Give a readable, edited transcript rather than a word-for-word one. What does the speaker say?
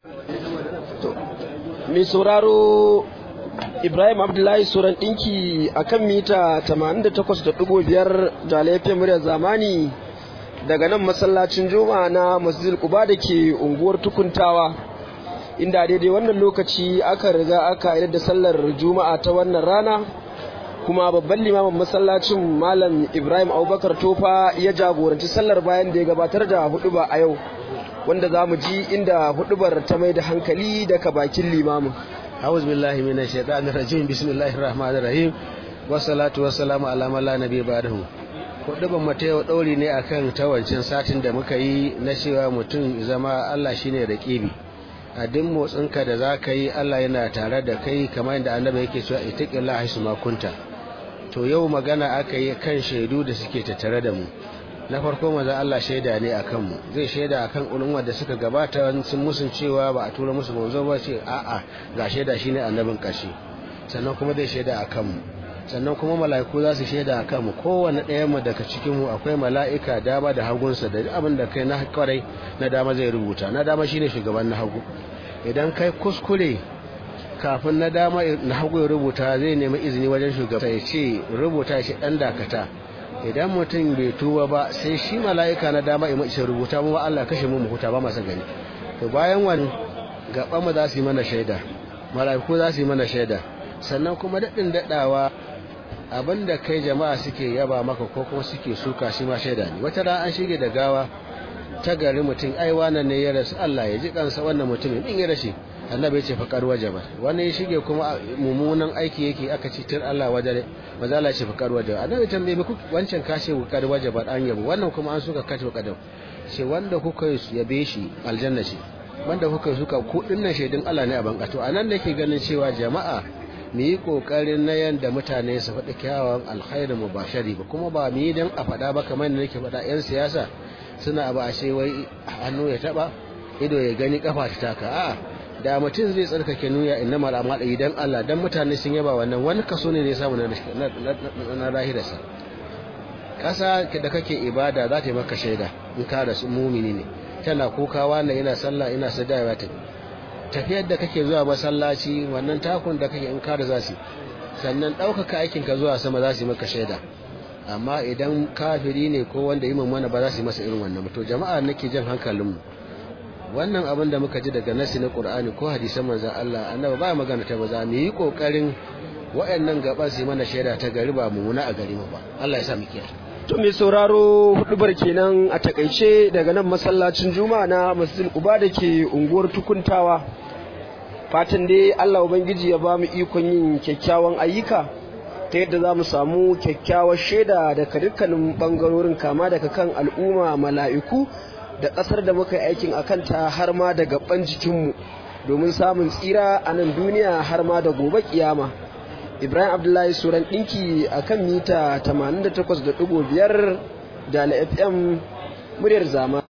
Mai sauraro Ibrahim Abdullahi Suran ɗinki a kan mita 88.5 da laifin muryar zamani daga nan masallacin Juma'a na Masjidil Quba da ke unguwar Tukuntawa, inda daidai wannan lokaci aka riga aka yi da sallar Juma'a ta wannan rana, kuma babban limamin masallacin Malam Ibrahim Abubakar Tofa ya jagoranci sallar bayan da ya gabatar da huɗuba a yau, wanda za mu ji inda huɗubar ta mai da hankali daga bakin limamin. A'udhu billahi minash shaitanir rajim. Bismillahir rahmanir rahim. Wassalatu wassalamu ala man la nabiyya ba'dahu. Huɗuban mata yau ɗauri ne akan tawancin satin da muka yi na cewa mutum zama Allah shine raqibi. A duk motsinka da zaka yi Allah yana tare da kai, kamar yadda Annabi yake cewa ittaqillaha haythu ma kunta. To yau magana aka yi kan shaidu da suke tattare da mu. Na farko manzon Allah shaida ne akan mu, zai shaida akan ulumma da suka gabata sun musun cewa ba a tura musu manzo ba, ce a'a ga shaida shine annabin kashi. Sannan kuma zai shaida akan mu, sannan kuma mala'iku za su shaida akan mu. Kowanne ɗayan mu daga cikin mu akwai mala'ika dama da hagunsa, da abin da kai na kwarai na dama zai rubuta. Na dama shine shugaban na hagu. Idan kai kuskure kafin na dama na hagu ya rubuta, zai nemi izini wajen shugaba ya ce rubuta shi dan dakata. Idan mutum bai tuba ba, sai shi mala'ika na dama ya mace rubuta mu Allah kashe mu huta ba masa gani. To bayan wani gaban mu za su yi mana shaida, mala'iku za su yi mana shaida, sannan kuma daɗin daɗawa abinda kai jama'a suke yaba maka ko kuma suke suka shi ma shaida ne. Wata ran an shige da gawa ta gari mutum, ai wannan ne ya rasu, Allah ya ji kansa, wannan mutumin din ya rashi, Annabi ya ce faqar wajaba. Wani ya shige kuma mummunan aiki yake, aka ce tir Allah wajare, maza Allah ya ce faqar wajaba. Annabi tambaye ku wancan kashe faqar wajaba an yabo, wannan kuma an suka kace faqar. Ce wanda kuka yabe shi aljanna ce, wanda kuka suka ku dinnan shaidin Allah ne a bankato. Anan nake ganin cewa jama'a mu yi kokarin na yanda mutane su faɗi kyawawan alkhairu mubashari ba, kuma ba mu yi dan a faɗa ba kamar da nake faɗa. Yan siyasa suna abu a ce wai hannu ya taba ido ya gani kafa ta taka. A'a, da mutum zai tsarkake niyya innamal a'malu idan Allah, dan mutane sun yaba wannan wani kaso ne zai samu na rahirarsa. Kasa da kake ibada za ta yi maka shaida in ka da mumini ne, tana kokawa na yana sallah ina sadawa ta. Tafiyar da kake zuwa masallaci, wannan takun da kake in ka da zasu, sannan ɗaukaka aikin ka zuwa sama za su yi maka shaida. Amma idan kafiri ne ko wanda yi mana ba za su yi masa irin wannan. To jama'a nake jan hankalinmu, wannan abin da muka ji daga nasi na Qur'ani ko hadisan manzon Allah, Annabi ba magana ta maza, mu yi kokarin wayannan gaban su mana shaida ta gari ba mu a gari mu ba. Allah ya sa mu kiyaye. To mai sauraro, hudubar kenan a takaice daga nan masallacin Juma'a na Masjidil Quba da ke unguwar Tukuntawa. Fatan dai Allah ubangiji ya ba mu ikon yin kyakkyawan ayyuka ta yadda za mu samu kyakkyawar shaida daga dukkanin bangarorin, kama daga kan al'umma, mala'iku da ƙasar da muka yi aikin a kanta, har ma da gaban jikinmu, domin samun tsira a nan duniya har ma da gobe kiyama. Ibrahim Abdullahi Suran ɗinki a kan mita 88.5 da FM muryar zamani.